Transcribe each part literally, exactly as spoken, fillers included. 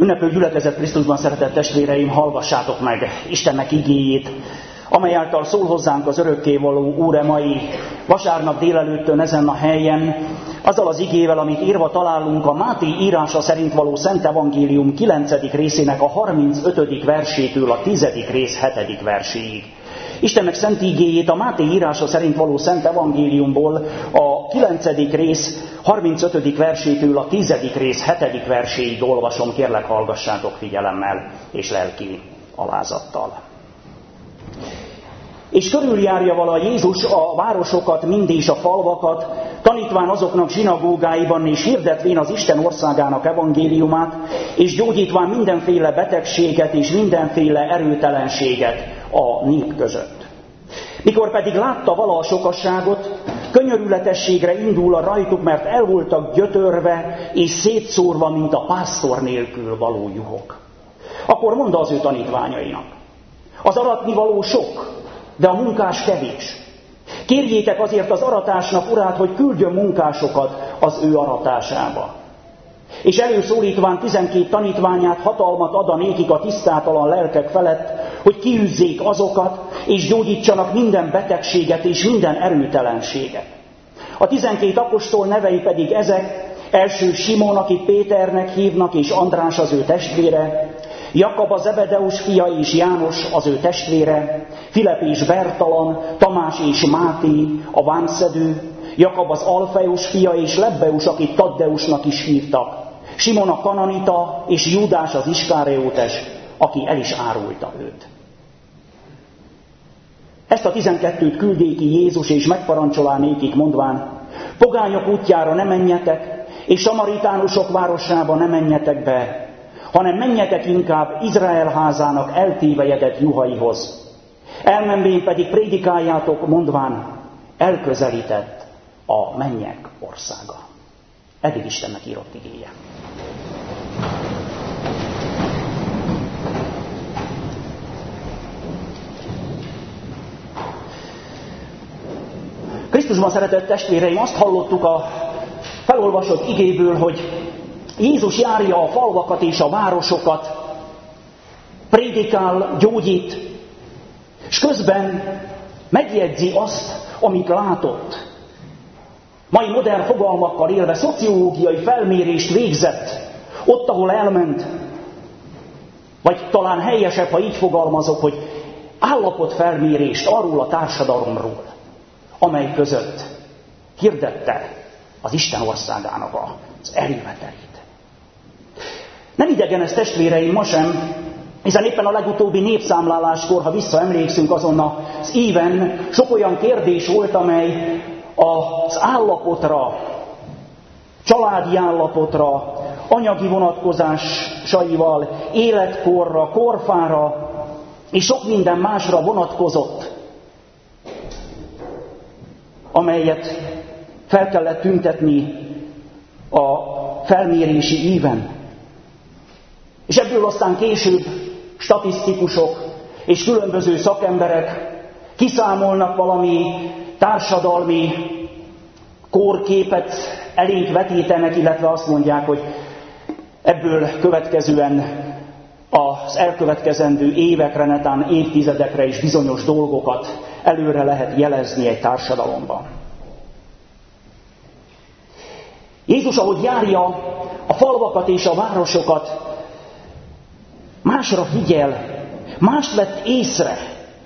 Ünnepő gyülekezet Krisztusban, szeretett testvéreim, hallgassátok meg Istennek igéjét, amely által szól hozzánk az örökkévaló Úr e mai vasárnap délelőttön ezen a helyen, azzal az igével, amit írva találunk a Máté írása szerint való Szent Evangélium kilencedik részének a harmincötödik versétől a tizedik rész hetedik verséig. Istennek szent igéjét a Máté írása szerint való Szent Evangéliumból a kilencedik rész harmincötödik versétől a tizedik rész hetedik verséig olvasom, kérlek hallgassátok figyelemmel és lelki alázattal. És körüljárja vala Jézus a városokat, mind és a falvakat, tanítván azoknak zsinagógáiban, és hirdetvén az Isten országának evangéliumát, és gyógyítván mindenféle betegséget és mindenféle erőtelenséget a nép között. Mikor pedig látta vala a sokasságot, könyörületességre indul a rajtuk, mert el voltak gyötörve és szétszórva, mint a pásztor nélkül való juhok. Akkor mondta az ő tanítványainak: az aratnivaló sok, de a munkás kevés. Kérjétek azért az aratásnak urát, hogy küldjön munkásokat az ő aratásába. És előszólítván tizenkét tanítványát hatalmat ad a nékik a tisztátalan lelkek felett, hogy kiűzzék azokat, és gyógyítsanak minden betegséget és minden erőtelenséget. A tizenkét apostol nevei pedig ezek: első Simon, akit Péternek hívnak, és András az ő testvére, Jakab a Zebedeus fia és János az ő testvére, Filip és Bertalan, Tamás és Máté a vámszedő, Jakab az Alfeus fia és Lebbeus, akit Taddeusnak is hívtak, Simon a Kananita és Júdás az Iskáriótes, aki el is árulta őt. Ezt a tizenkettőt küldjék ki Jézus, és megparancsolá nékik, mondván: pogányok útjára ne menjetek, és samaritánusok városába ne menjetek be, hanem menjetek inkább Izrael házának eltévejedett juhaihoz. Elmenvén pedig prédikáljátok, mondván: elközelített a mennyek országa. Eddig Istennek írott igéje. Krisztusban, szeretett testvéreim, azt hallottuk a felolvasott igéből, hogy Jézus járja a falvakat és a városokat, prédikál, gyógyít, és közben megjegyzi azt, amit látott. Mai modern fogalmakkal élve szociológiai felmérést végzett ott, ahol elment, vagy talán helyesebb, ha így fogalmazok, hogy állapotfelmérést arról a társadalomról, amely között hirdette az Isten országának az eljövetelét. Nem idegen ez, testvéreim, ma sem, hiszen éppen a legutóbbi népszámláláskor, ha visszaemlékszünk, azon az éven sok olyan kérdés volt, amely az állapotra, családi állapotra, anyagi vonatkozásaival, életkorra, korfára és sok minden másra vonatkozott, amelyet fel kellett tüntetni a felmérési íven. És ebből aztán később statisztikusok és különböző szakemberek kiszámolnak valami társadalmi kórképet, elénk vetítenek, illetve azt mondják, hogy ebből következően az elkövetkezendő évekre, netán évtizedekre is bizonyos dolgokat előre lehet jelezni egy társadalomban. Jézus, ahogy járja a falvakat és a városokat, másra figyel, mást vett észre,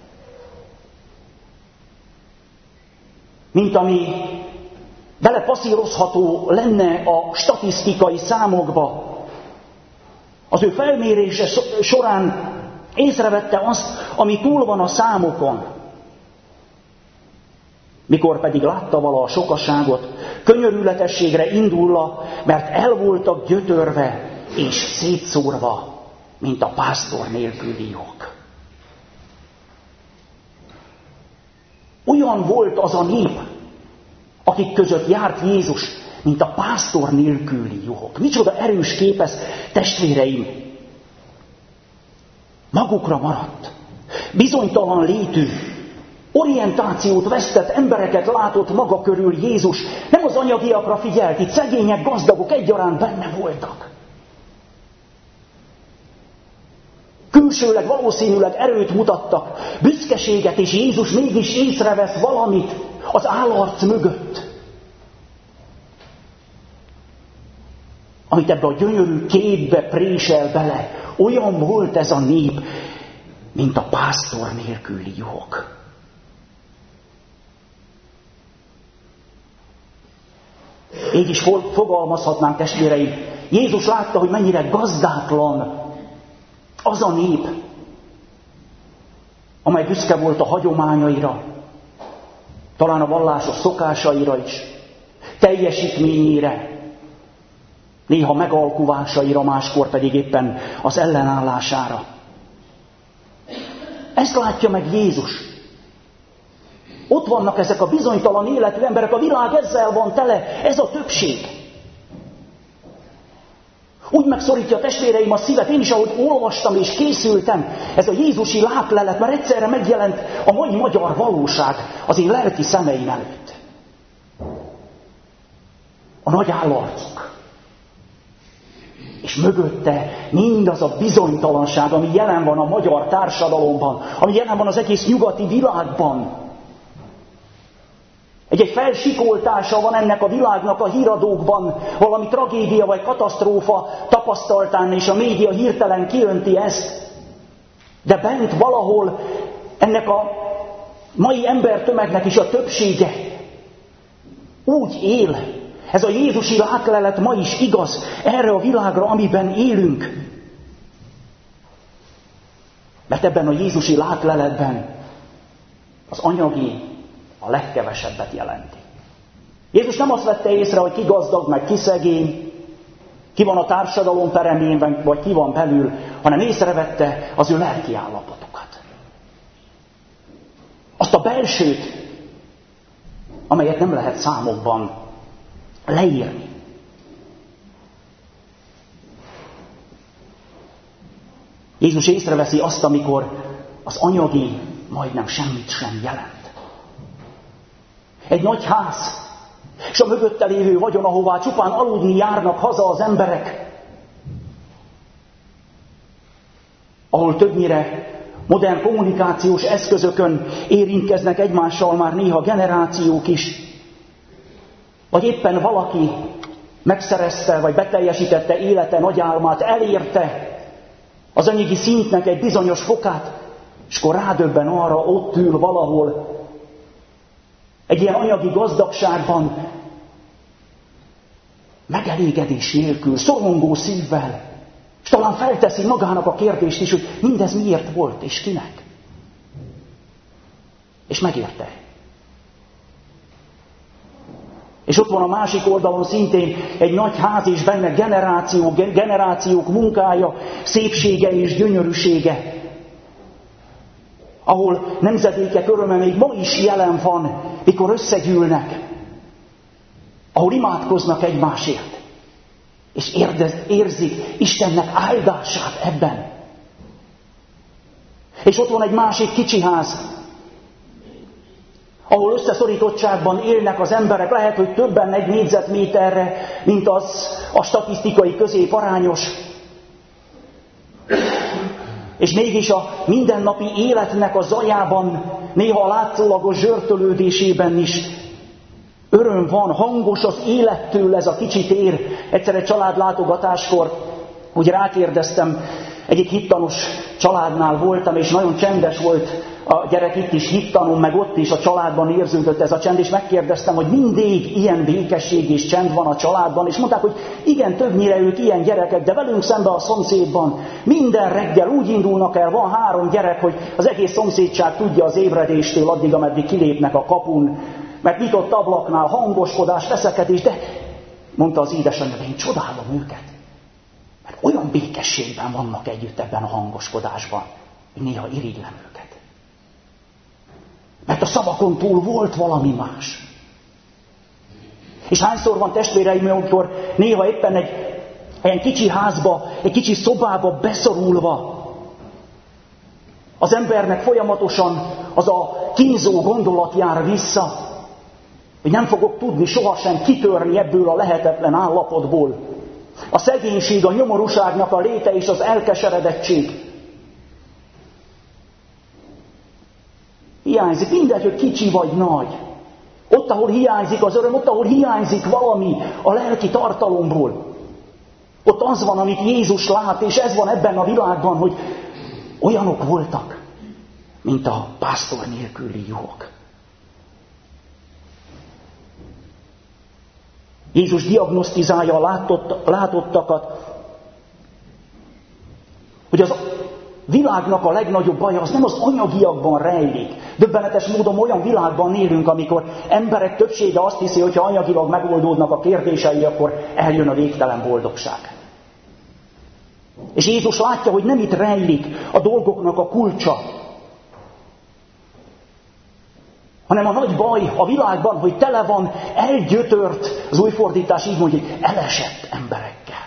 mint ami belepasszírozható lenne a statisztikai számokba. Az ő felmérése során észrevette azt, ami túl van a számokon. Mikor pedig látta vala a sokaságot, könyörületességre indulva, mert el voltak gyötörve és szétszórva, mint a pásztor nélküli juhok. Olyan volt az a nép, akik között járt Jézus, mint a pásztor nélküli juhok. Micsoda erős kép ez, testvéreim! Magukra maradt, bizonytalan létű, orientációt vesztett embereket látott maga körül Jézus. Nem az anyagiakra figyelt, itt szegények, gazdagok egyaránt benne voltak. külsőleg valószínűleg erőt mutattak, büszkeséget, és Jézus mégis észrevesz valamit az állarc mögött, amit ebbe a gyönyörű képbe présel bele. Olyan volt ez a nép, mint a pásztor nélküli juhok. Így is fogalmazhatnánk, testvéreim, Jézus látta, hogy mennyire gazdátlan az a nép, amely büszke volt a hagyományaira, talán a vallásos szokásaira is, teljesítményére, néha megalkuvásaira, máskor pedig éppen az ellenállására. Ezt látja meg Jézus. Ott vannak ezek a bizonytalan életű emberek, a világ ezzel van tele, ez a többség. Úgy megszorítja a testvéreim a szívet, én is, ahogy olvastam és készültem, ez a Jézusi látlelet, mert egyszerre megjelent a mai magyar valóság az én lelki szemeim előtt. A nagy állarcok. És mögötte mindaz a bizonytalanság, ami jelen van a magyar társadalomban, ami jelen van az egész nyugati világban. Egy-egy felsikoltása van ennek a világnak a híradókban, valami tragédia vagy katasztrófa tapasztaltán, és a média hirtelen kiönti ezt. De bent valahol ennek a mai embertömegnek is a többsége úgy él. Ez a Jézusi látlelet ma is igaz erre a világra, amiben élünk. Mert ebben a Jézusi látleletben az anyagi a legkevesebbet jelenti. Jézus nem azt vette észre, hogy ki gazdag, meg ki szegény, ki van a társadalom peremén, vagy ki van belül, hanem észrevette az ő lelki állapotokat. Azt a belsőt, amelyet nem lehet számokban leírni. Jézus észreveszi azt, amikor az anyagi majdnem semmit sem jelent. Egy nagy ház, és a mögötte lévő vagyon, ahová csupán aludni járnak haza az emberek, ahol többnyire modern kommunikációs eszközökön érintkeznek egymással már néha generációk is, vagy éppen valaki megszerezte, vagy beteljesítette élete nagy álmát, elérte az anyagi szintnek egy bizonyos fokát, és akkor rádöbben arra, ott ül valahol, egy ilyen anyagi gazdagságban, megelégedés nélkül, szorongó szívvel, és talán felteszi magának a kérdést is, hogy mindez miért volt, és kinek. És megérte. És ott van a másik oldalon szintén egy nagy ház, és benne generációk, generációk munkája, szépsége és gyönyörűsége, ahol nemzedékek öröme még ma is jelen van, mikor összegyűlnek, ahol imádkoznak egymásért, és érdez, érzik Istennek áldását ebben. És ott van egy másik kicsi ház, ahol összeszorítottságban élnek az emberek, lehet, hogy többen egy négyzetméterre, mint az a statisztikai középarányos. És mégis a mindennapi életnek a zajában, néha a látszólagos zsörtölődésében is öröm van, hangos az élettől ez a kicsi tér. Egyszer egy családlátogatáskor úgy rákérdeztem, egyik hittanos családnál voltam, és nagyon csendes volt a gyerek, itt is hittanom, meg ott is a családban érződött ez a csend, és megkérdeztem, hogy mindig ilyen békesség és csend van a családban, és mondták, hogy igen, többnyire ők ilyen gyerekek, de velünk szemben a szomszédban minden reggel úgy indulnak el, van három gyerek, hogy az egész szomszédság tudja az ébredéstől addig, ameddig kilépnek a kapun, mert nyitott ablaknál hangoskodás, veszekedés, de mondta az édesanyja, én csodálom őket. Mert olyan békességben vannak együtt ebben a hangoskodásban, hogy néha irigylem őket. Mert a szavakon túl volt valami más. És hányszor van testvéreim, amikor néha éppen egy ilyen kicsi házba, egy kicsi szobába beszorulva, az embernek folyamatosan az a kínzó gondolat jár vissza, hogy nem fogok tudni sohasem kitörni ebből a lehetetlen állapotból. A szegénység, a nyomorúságnak a léte és az elkeseredettség. hiányzik, mindegy, hogy kicsi vagy nagy. Ott, ahol hiányzik az öröm, ott, ahol hiányzik valami a lelki tartalomból. Ott az van, amit Jézus lát, és ez van ebben a világban, hogy olyanok voltak, mint a pásztor nélküli juhok. Jézus diagnosztizálja a látott, látottakat, hogy az világnak a legnagyobb baja az nem az anyagiakban rejlik. Döbbenetes módon olyan világban élünk, amikor emberek többsége azt hiszi, hogy ha anyagilag megoldódnak a kérdései, akkor eljön a végtelen boldogság. És Jézus látja, hogy nem itt rejlik a dolgoknak a kulcsa, hanem a nagy baj a világban, hogy tele van elgyötört, az új fordítás így mondja, hogy elesett emberekkel.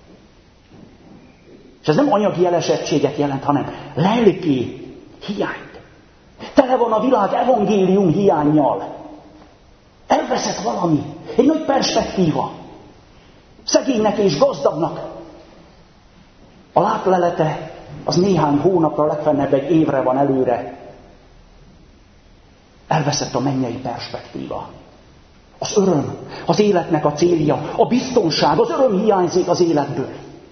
És ez nem anyagi elesettséget jelent, hanem lelki hiányt. Tele van a világ evangélium hiánnyal. Elveszett valami, egy nagy perspektíva. Szegénynek és gazdagnak. A látlelete az néhány hónapra, legfeljebb egy évre van előre. Elveszett a mennyei perspektíva. Az öröm, az életnek a célja, a biztonság, az öröm hiányzik az életből.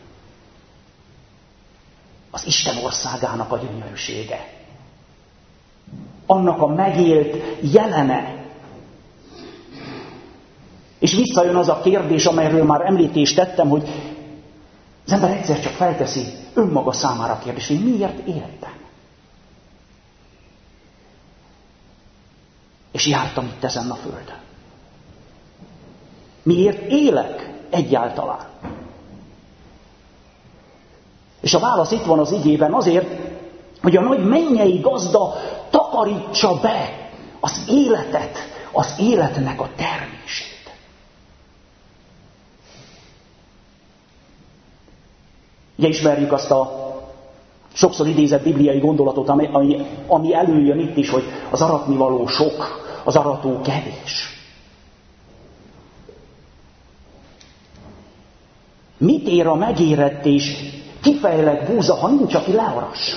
Az Isten országának a gyönyörűsége. Annak a megélt jelene. És visszajön az a kérdés, amelyről már említést tettem, hogy az ember egyszer csak felteszi önmaga számára a kérdést, hogy miért éltem? És jártam itt ezen a földön. Miért élek egyáltalán? És a válasz itt van az igében azért, hogy a nagy mennyei gazda takarítsa be az életet, az életnek a termését. Ugye ismerjük azt a sokszor idézett bibliai gondolatot, ami, ami, ami előjön itt is, hogy az aratnivaló sok, az arató kevés. Mit ér a megérett és kifejlett búza, ha nincs, aki learassa?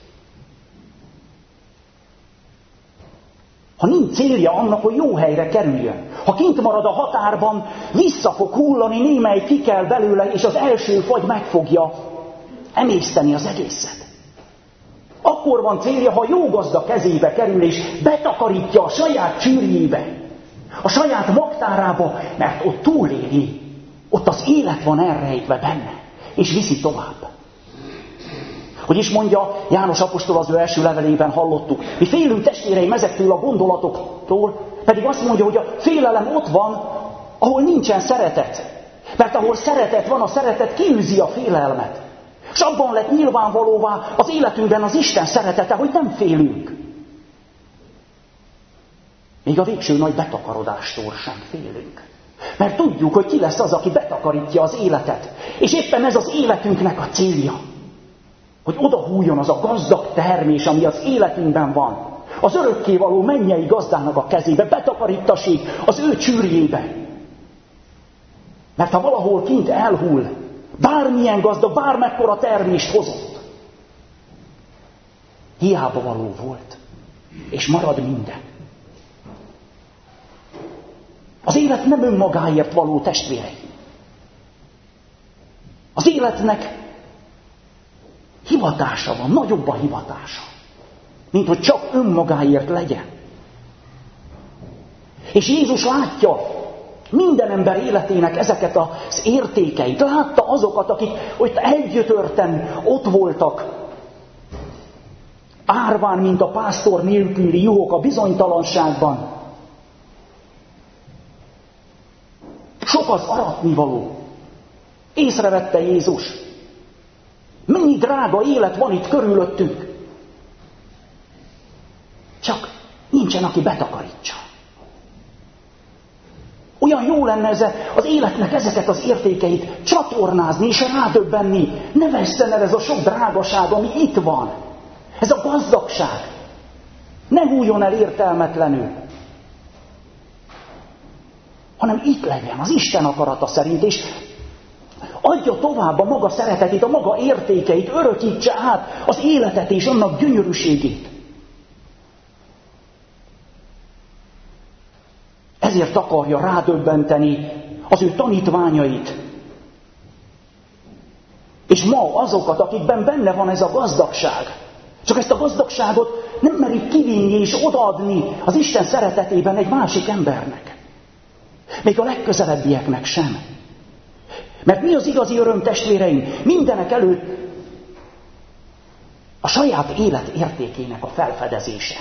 Ha nincs célja annak, hogy jó helyre kerüljön. Ha kint marad a határban, vissza fog hullani, némely ki kell belőle, és az első fagy meg fogja emészteni az egészet. Akkor van célja, ha jó gazda kezébe kerül, és betakarítja a saját csűrjébe, a saját magtárába, mert ott túléli, ott az élet van elrejtve benne, és viszi tovább. Hogy is mondja János apostol az ő első levelében, hallottuk, mi félünk testvéreim ezektől a gondolatoktól, pedig azt mondja, hogy a félelem ott van, ahol nincsen szeretet. Mert ahol szeretet van, a szeretet kiűzi a félelmet. És abban lett nyilvánvalóvá az életünkben az Isten szeretete, hogy nem félünk. Még a végső nagy betakarodástól sem félünk. Mert tudjuk, hogy ki lesz az, aki betakarítja az életet. És éppen ez az életünknek a célja. Hogy odahújjon az a gazdag termés, ami az életünkben van. Az örökkévaló mennyei gazdának a kezébe, betakaríttassék az ő csűrjébe. Mert ha valahol kint elhull, bármilyen gazda, bármekkora termést hozott, hiába való volt, és marad minden. Az élet nem önmagáért való, testvérei. Az életnek hivatása van, nagyobb a hivatása, mint hogy csak önmagáért legyen. És Jézus látja minden ember életének ezeket az értékeit. Látta azokat, akik ott elgyötörten ott voltak, árván, mint a pásztor nélküli juhok a bizonytalanságban. Sok az aratnivaló. Észrevette Jézus. Mennyi drága élet van itt körülöttünk. Csak nincsen, aki betakarítsa. Olyan jó lenne ez az életnek ezeket az értékeit csatornázni és rádöbbenni. Ne vesszen el ez a sok drágaság, ami itt van. Ez a gazdagság. Ne hújjon el értelmetlenül. Hanem itt legyen, az Isten akarata szerint, és adja tovább a maga szeretetét, a maga értékeit, örökítse át az életet és annak gyönyörűségét. ezért akarja rádöbbenteni az ő tanítványait. És ma azokat, akikben benne van ez a gazdagság, csak ezt a gazdagságot nem merik kivinni és odaadni az Isten szeretetében egy másik embernek. Még a legközelebbieknek sem. Mert mi az igazi öröm, testvéreim? Mindenek előtt a saját élet értékének a felfedezése.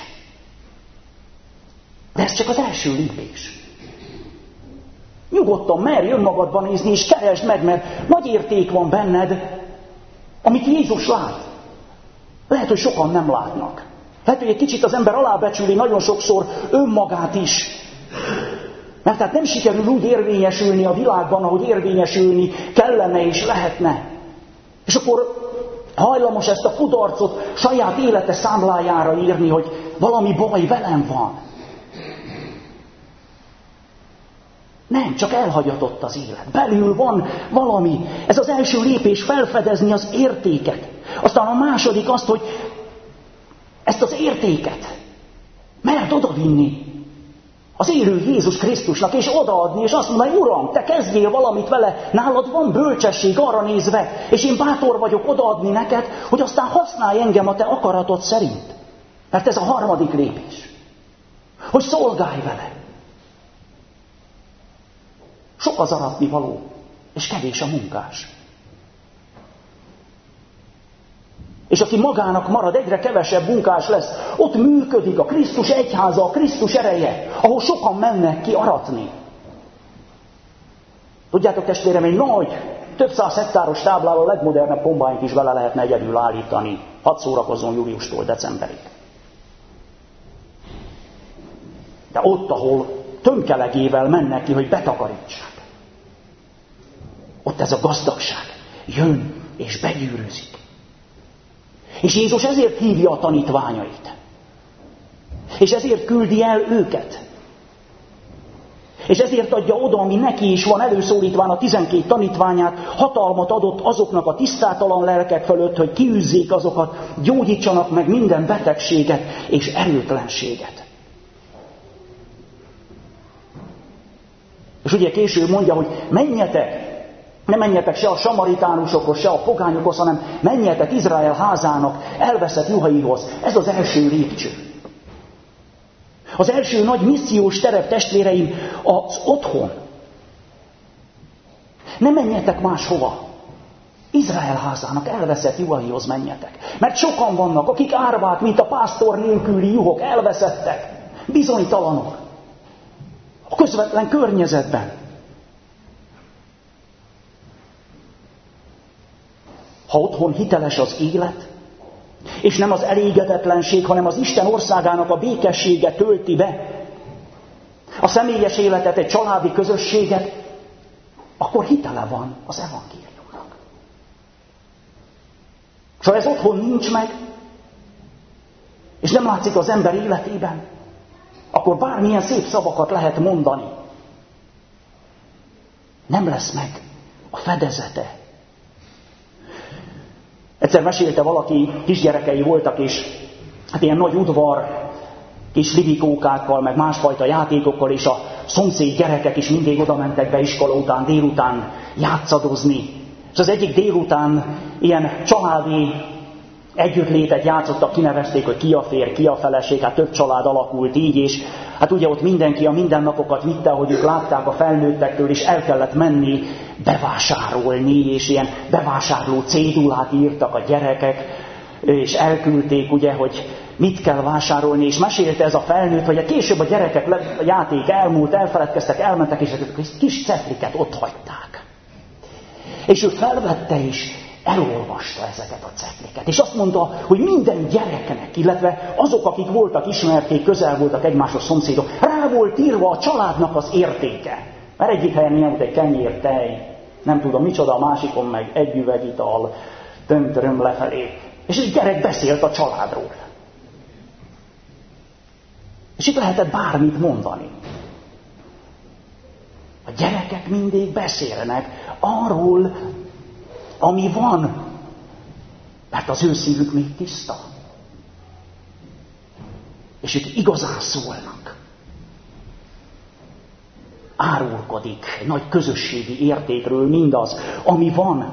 De ez csak az első lépés. Nyugodtan merj önmagadban nézni, és keresd meg, mert nagy érték van benned, amit Jézus lát. Lehet, hogy sokan nem látnak. Lehet, hogy egy kicsit az ember alábecsüli nagyon sokszor önmagát is. Mert tehát nem sikerül úgy érvényesülni a világban, ahogy érvényesülni kellene és lehetne. És akkor hajlamos ezt a kudarcot saját élete számlájára írni, hogy valami baj velem van. Nem, csak elhagyatott az élet. Belül van valami. Ez az első lépés, felfedezni az értéket. Aztán a második azt, hogy ezt az értéket merd odavinni az élő Jézus Krisztusnak, és odaadni, és azt mondani, Uram, te kezdjél valamit vele, nálad van bölcsesség arra nézve, és én bátor vagyok odaadni neked, hogy aztán használj engem a te akaratod szerint. Mert ez a harmadik lépés. Hogy szolgálj vele. Sok az aratni való, és kevés a munkás. És aki magának marad, egyre kevesebb munkás lesz, ott működik a Krisztus egyháza, a Krisztus ereje, ahol sokan mennek ki aratni. Tudjátok, testvérem, egy nagy, több száz hektáros táblával a legmodernebb kombányt is vele lehetne egyedül állítani. Hadd szórakozzon júliustól decemberig. De ott, ahol tömkelegével mennek ki, hogy betakarítsák. Ott ez a gazdagság jön és begyűrűzik. És Jézus ezért hívja a tanítványait. És ezért küldi el őket. És ezért adja oda, ami neki is van, előszólítván a tizenkét tanítványát, hatalmat adott azoknak a tisztátalan lelkek fölött, hogy kiűzzék azokat, gyógyítsanak meg minden betegséget és erőtlenséget. És ugye később mondja, hogy menjetek, ne menjetek se a samaritánusokhoz, se a pogányokhoz, hanem menjetek Izrael házának elveszett juhaihoz. Ez az első lépcső. Az első nagy missziós terep, testvéreim, az otthon. Ne menjetek máshova. Izrael házának elveszett juhaihoz menjetek. Mert sokan vannak, akik árvák, mint a pásztor nélküli juhok, elveszettek. Bizonytalanok. A közvetlen környezetben. Ha otthon hiteles az élet, és nem az elégedetlenség, hanem az Isten országának a békessége tölti be a személyes életet, egy családi közösséget, akkor hitele van az evangéliumnak. És ha ez otthon nincs meg, és nem látszik az ember életében, akkor bármilyen szép szavakat lehet mondani. Nem lesz meg a fedezete. Egyszer mesélte valaki, kisgyerekei voltak, és hát ilyen nagy udvar, kis libikókákkal, meg másfajta játékokkal, és a szomszéd gyerekek is mindig oda mentek be iskola után, délután játszadozni. És az egyik délután ilyen családi együttlétet játszottak, kinevezték, hogy ki a férj, ki a feleség, hát több család alakult így, és hát ugye ott mindenki a mindennapokat vitte, ahogy ők látták a felnőttektől, és el kellett menni bevásárolni, és ilyen bevásárló cédulát írtak a gyerekek, és elküldték, ugye, hogy mit kell vásárolni, és mesélte ez a felnőtt, hogy a később a gyerekek a játék elmúlt, elfeledkeztek, elmentek, és a kis cetliket ott hagyták. És ő felvette is, elolvasta ezeket a cetliket. És azt mondta, hogy minden gyereknek, illetve azok, akik voltak, ismerték, közel voltak egymáshoz, szomszédok, rá volt írva a családnak az értéke. Mert egyik helyen ilyen volt egy kenyér, tej, nem tudom micsoda, a másikon meg egy üveg ital, tömtöröm lefelé. És egy gyerek beszélt a családról. És itt lehetett bármit mondani. A gyerekek mindig beszélnek arról, ami van, mert az ő szívük még tiszta. És ők igazán szólnak. árulkodik, egy nagy közösségi értékről mindaz, ami van.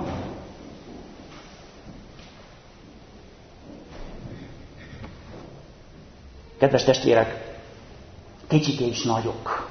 Kedves testvérek, kicsik és nagyok.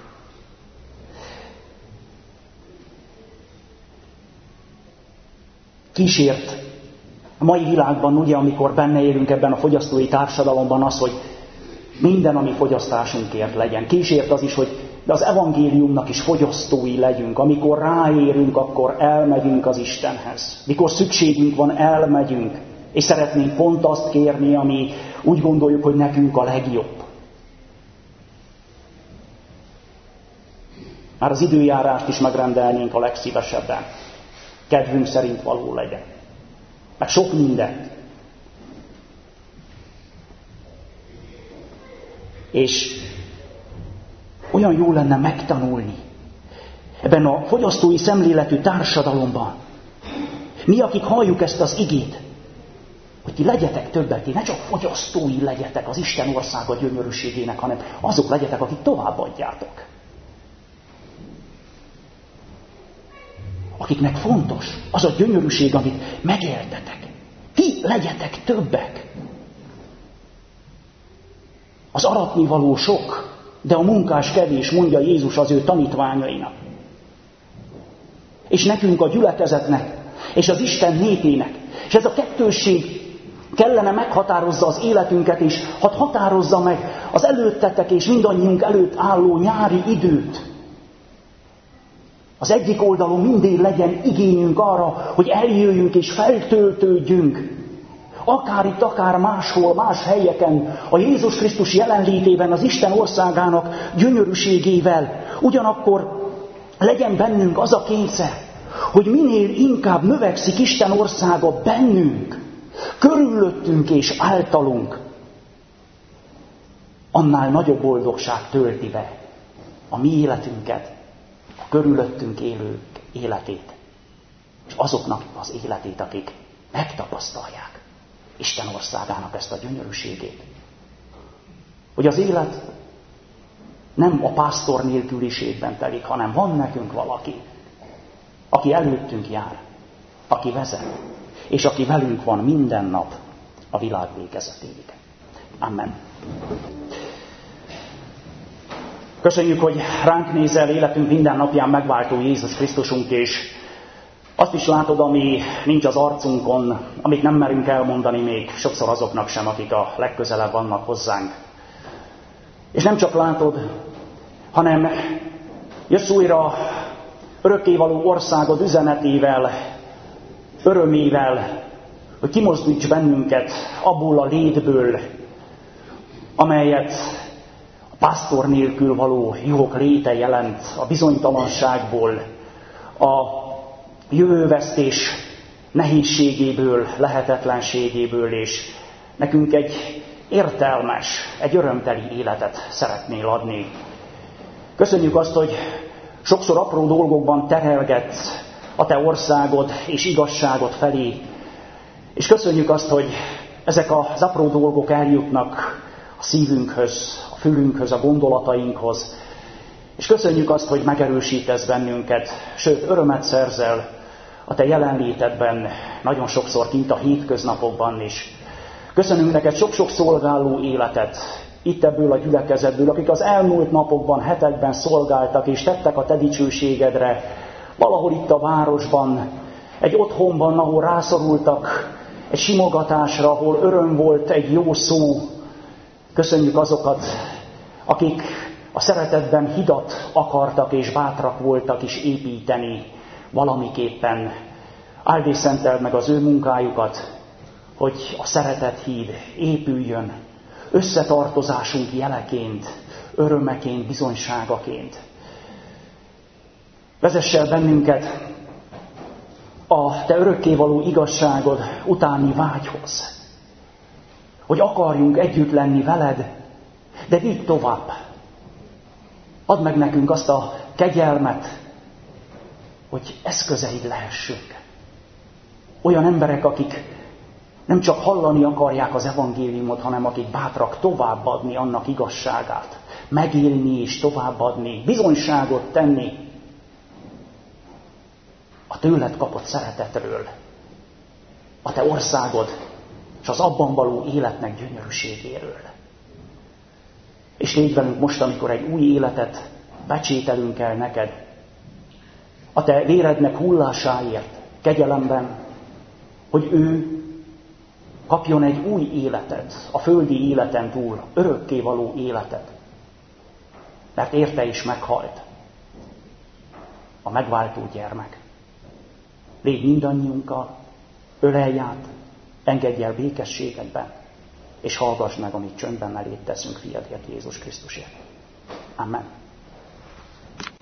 Kísért a mai világban, ugye, amikor benne élünk ebben a fogyasztói társadalomban az, hogy minden, ami fogyasztásunkért legyen. Kísért az is, hogy de az evangéliumnak is fogyasztói legyünk. Amikor ráérünk, akkor elmegyünk az Istenhez. Mikor szükségünk van, elmegyünk. És szeretnénk pont azt kérni, ami úgy gondoljuk, hogy nekünk a legjobb. Már az időjárást is megrendelnénk a legszívesebben. Kedvünk szerint való legyen. Meg sok mindent. És olyan jó lenne megtanulni ebben a fogyasztói szemléletű társadalomban. Mi, akik halljuk ezt az igét, hogy ti legyetek többet, ti ne csak fogyasztói legyetek az Isten országa gyönyörűségének, hanem azok legyetek, akik továbbadjátok. Akiknek fontos az a gyönyörűség, amit megéltetek. Ti legyetek többek. Az aratnivaló sok, de a munkás kevés, mondja Jézus az ő tanítványainak. És nekünk a gyülekezetnek, és az Isten népének. És ez a kettősség kellene meghatározza az életünket, és hadd határozza meg az előttetek és mindannyiunk előtt álló nyári időt. Az egyik oldalon mindig legyen igényünk arra, hogy eljöjjünk és feltöltődjünk. Akár itt, akár máshol, más helyeken, a Jézus Krisztus jelenlétében, az Isten országának gyönyörűségével. Ugyanakkor legyen bennünk az a kényszer, hogy minél inkább növekszik Isten országa bennünk, körülöttünk és általunk, annál nagyobb boldogság tölti be a mi életünket, a körülöttünk élők életét, és azoknak az életét, akik megtapasztalják Isten országának ezt a gyönyörűségét. Hogy az élet nem a pásztor nélküliségben telik, hanem van nekünk valaki, aki előttünk jár, aki vezet, és aki velünk van minden nap a világ végezetéig. Amen. Köszönjük, hogy ránk nézel, életünk minden napján megváltó Jézus Krisztusunk, és azt is látod, ami nincs az arcunkon, amit nem merünk elmondani még sokszor azoknak sem, akik a legközelebb vannak hozzánk. És nem csak látod, hanem jössz újra örökkévaló országod üzenetével, örömével, hogy kimozdíts bennünket abból a létből, amelyet a pásztor nélkül való juhok léte jelent, a bizonytalanságból, a jövővesztés nehézségéből, lehetetlenségéből, és nekünk egy értelmes, egy örömteli életet szeretnél adni. Köszönjük azt, hogy sokszor apró dolgokban terelgetsz a te országod és igazságod felé, és köszönjük azt, hogy ezek az apró dolgok eljutnak a szívünkhöz, a fülünkhöz, a gondolatainkhoz, és köszönjük azt, hogy megerősítesz bennünket, sőt, örömet szerzel a te jelenlétedben, nagyon sokszor kint a hétköznapokban is. Köszönünk neked sok-sok szolgáló életet, itt ebből a gyülekezetből, akik az elmúlt napokban, hetekben szolgáltak és tettek a te dicsőségedre, valahol itt a városban, egy otthonban, ahol rászorultak egy simogatásra, ahol öröm volt, egy jó szó. Köszönjük azokat, akik a szeretetben hidat akartak és bátrak voltak is építeni valamiképpen. Áld és szenteld meg az ő munkájukat, hogy a szeretet híd épüljön, összetartozásunk jeleként, örömeként, bizonyságaként. Vezess el bennünket a te örökkévaló igazságod utáni vágyhoz, hogy akarjunk együtt lenni veled, de vidd tovább. Add meg nekünk azt a kegyelmet, hogy eszközeid lehessünk. Olyan emberek, akik Nem csak hallani akarják az evangéliumot, hanem akik bátrak továbbadni annak igazságát. Megélni és továbbadni, bizonyságot tenni a tőled kapott szeretetről, a te országod és az abban való életnek gyönyörűségéről. És légy velünk most, amikor egy új életet pecsételünk el neked, a te vérednek hullásáért, kegyelemben, hogy ő kapjon egy új életet, a földi életen túl, örökkévaló életet. Mert érte is meghalt a megváltó gyermek. Légy mindannyiunkkal, ölelj át, engedj el békességedben, és hallgass meg, amit csöndben mellé teszünk fiadért Jézus Krisztusért. Amen.